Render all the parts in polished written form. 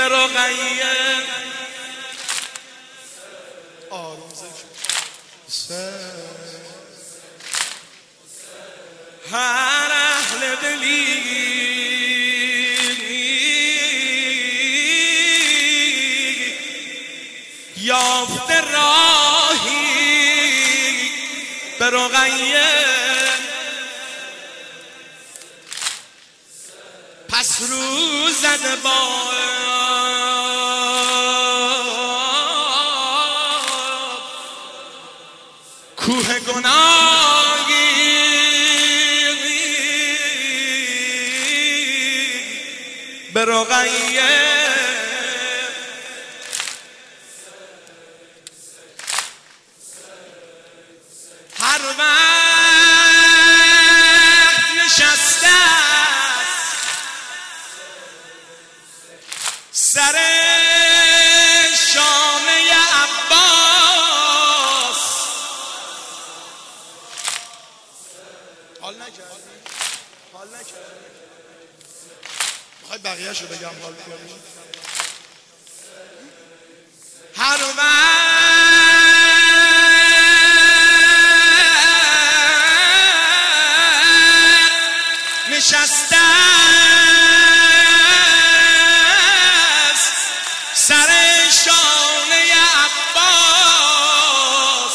به رقیه هر اهل دلی یافته راهی به رقیه پس رو زده با کوه گناهی به رقیه هر وقت نشسته است سر شانه عباس حال نکردی؟ حال نکردی؟ میخوای بقیه شو بگم حال کنی؟ هر نشسته است سر شانه عباس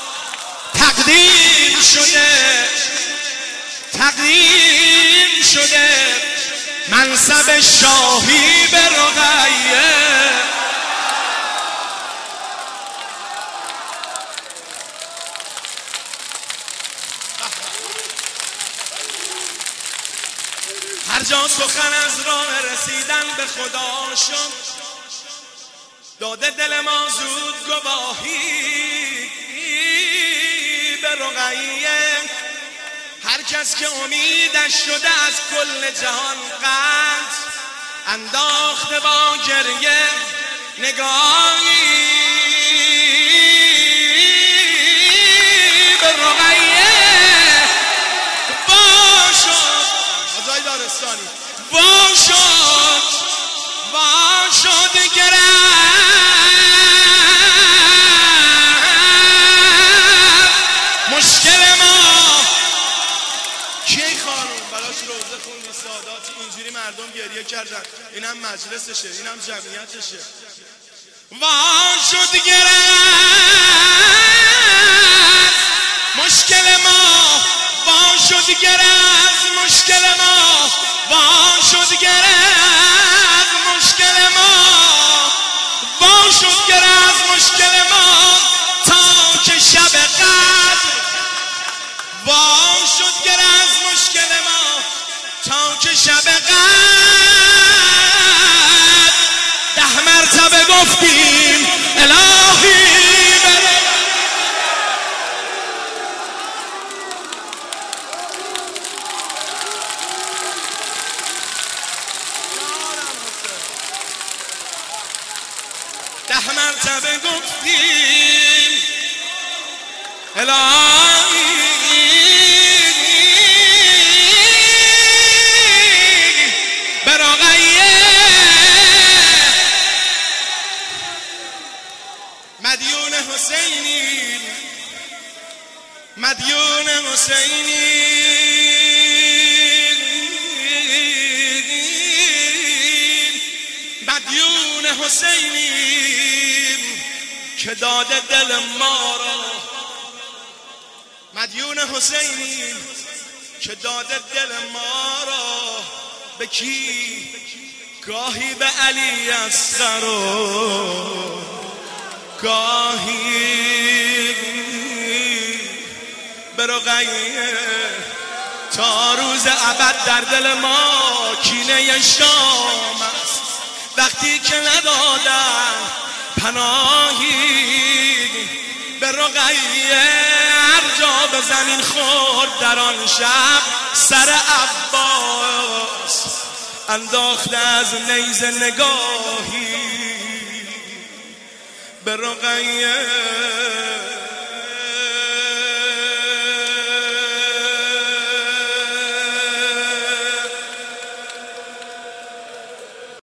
تقدیم شده منصب شاهی به رقیه هر جا سخن از راه رسیدن به خدا شد داده دل ما زود گواهی به رقیه هر کس که امیدش شده از کل جهان قطع انداخته با گریه نگاهی به رقیه دارستانی وا شد گرفت مشکل ما کی خانوم براش روزه خوندی ساداتی اینجوری مردم گریه کردن اینم مجلسشه اینم جمعیتشه وا شد گرفت مشکل ما وا شد گرفت مشکل ما وا شد گرفت مشکل ما وا شد گرفت مشکل ما تا که شب قدر وا شد گرفت مشکل ما تا که شب قدر 10 مرتبه گفتیم الهی ده مرتبه گفتیم الهی به رقیه مدیون حسینی مدیون حسینی مدیون حسینی که داده دل ما را مدیون حسینی که داده دل ما را به کی گاهی به علی اصغر و گاهی به رقیه تا روز ابد در دل ما کینه شام است وقتی که ندادن پناهی به رقیه هر جا به زمین خورد در آن شب سر عباس انداخته از نیزه نگاهی به رقیه